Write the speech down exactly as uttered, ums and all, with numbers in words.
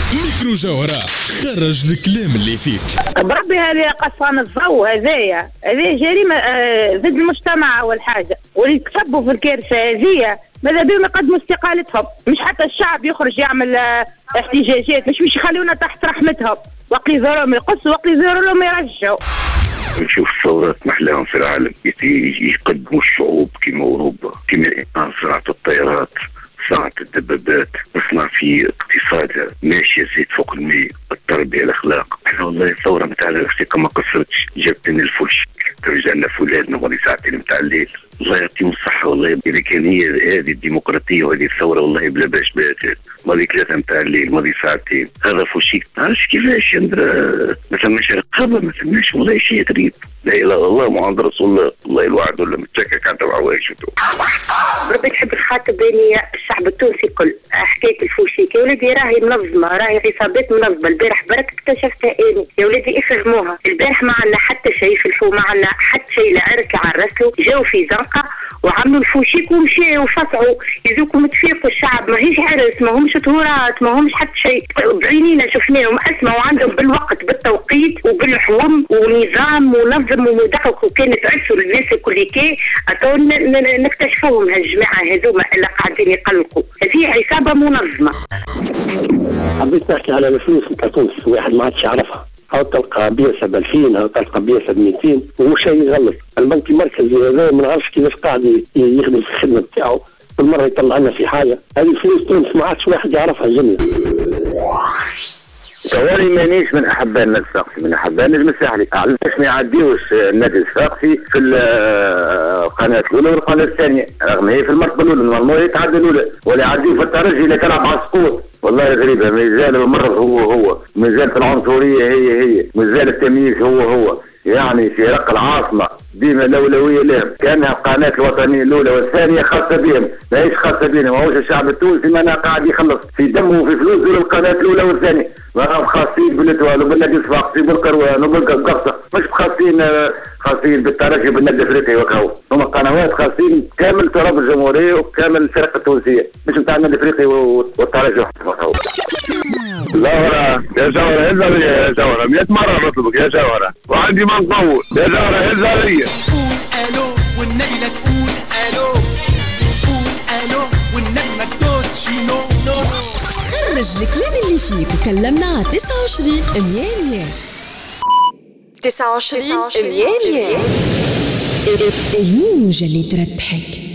ميكرو جوهرة خرج الكلام اللي فيك. بربي هذه قصفان الضوء، هذايا هذه جريمة ضد المجتمع أول حاجة، واللي تسبوا في الكارثة هذه ماذا بهم يقدموا استقالتهم، مش حتى الشعب يخرج يعمل احتجاجات، مش مش يخلونا تحت رحمتهم، وقت يزورهم يقصوا وقت يزوروا لهم يرجعوا. نشوف ثورات محلاهم في العالم يقدموا الشعوب كما أوروبا، كما صناعة الطائرات، صناعة الدبابات، نصنع في اقتصاد ماشية زيت فوق المية، التربية الأخلاق. احنا والله الثورة متاعنا الحقيقة ما قصرتش، جابت لنا الفول شيك، رجعنا فولادنا وهذه ساعتين متاع الليل. الله يعطيهم الصحة والله، إذا كان هي هذه الديمقراطية وهذه الثورة والله بلا باش باتت، ماضي ثلاثة متاع الليل ماضي ساعتين، هذا فول شيك. ما عرفتش كيفاش ما ثماش رقابة، ما ثماش والله شيء غريب. لا إله إلا الله محمد رسول الله، والله الوعد ولا متشكك عن تبع واجبته. ربي تحب تخاطب بين الشعب التونسي كل حكايه الفوشيك. يا ولدي راهي منظمه، راهي عصابات منظمه. البارح برك اكتشفتها اني يا ولدي افهموها. البارح ما عندنا حتى شيء في الحو، ما عندنا حتى شيء لعرك عرسلو، جاو في زنقه وعملوا الفوشيك ومشاو وفصعوا. يزوكم تفيقوا الشعب، ماهيش عرس، ما همش تهورات، ما همش حتى شيء. بعينينا شفناهم اسمعوا عندهم بالوقت بالتوقيت وبالحوم ونظام منظم ومدقق، وكانت عرسوا للناس الكل كي اتو نكتشفوهم هالجماعه هذوما اللي قاعدين يقلقوا. هذه عصابه منظمه. حبيت نحكي على الفلوس نتاع تونس، واحد ما عادش يعرفها. أو تلقى بيسة بألفين أو تلقى بيسة بمئتين وهو شيء يغلط. البنك المركزي هذا ما نعرفش كيفاش قاعد يخدم في الخدمة بتاعه، كل مرة يطلع لنا في حاجة. هذه فلوس تونس ما عادش واحد يعرفها الجملة. ثواني مانيش من احباء النادي الصفاقسي، من احباء النجم الساحلي. علاش ما يعديوش النادي الصفاقسي في القناه الاولى والقناه الثانيه، رغم هي في المرتبه الاولى نورمال يتعدى الاولى، ولا يعديو في الترجي اللي تلعب على السقوط. والله غريبه، مازال المرض هو هو، مازالت العنصريه هي هي، مازال التمييز هو هو. يعني في رق العاصمه ديما الاولويه لهم، كانها القناه الوطنيه الاولى والثانيه خاصه بهم، ماهيش خاصه بينا. ماهوش الشعب التونسي ما قاعد يخلص في دمه وفي فلوسه للقناه الاولى والثانيه، ما خاصين بالاتوال وبالنادي الصفاقسي وبالكروان وبالقرصه، مش خاصين خاصين بالترجي وبالنادي الافريقي وكاو. هما قنوات خاصين كامل تراب الجمهوريه وكامل الفرق التونسيه، مش نتاع النادي الافريقي والترجي وكاو. جوهرة يا جوهرة هزها ليا يا جوهرة، مئة مرة نطلبك يا جوهرة، وعندي ما نطول يا جوهرة هزها ليا. قول الو والنبي لا تقول الو، قول الو والنبي ما تدوسش نو نو. خرج الكلام اللي فيك وكلمنا على تسعة وعشرين مية مية. تسعة وعشرين مية مية الموجة اللي ترتحك.